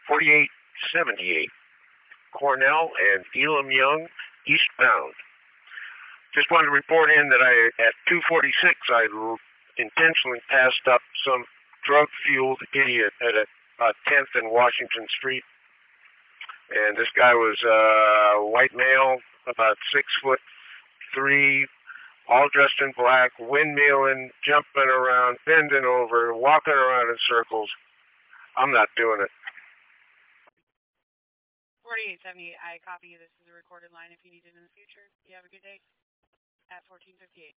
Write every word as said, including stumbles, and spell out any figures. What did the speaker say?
forty-eight seventy-eight, Cornell and Elam Young, eastbound. Just wanted to report in that I, at two forty-six, I intentionally passed up some drug-fueled idiot at a, uh, tenth and Washington Street. And this guy was a white male, about six foot three, all dressed in black, windmilling, jumping around, bending over, walking around in circles. I'm not doing it. forty-eight seventy, I copy you. This is a recorded line if you need it in the future. You have a good day. At fourteen fifty-eight.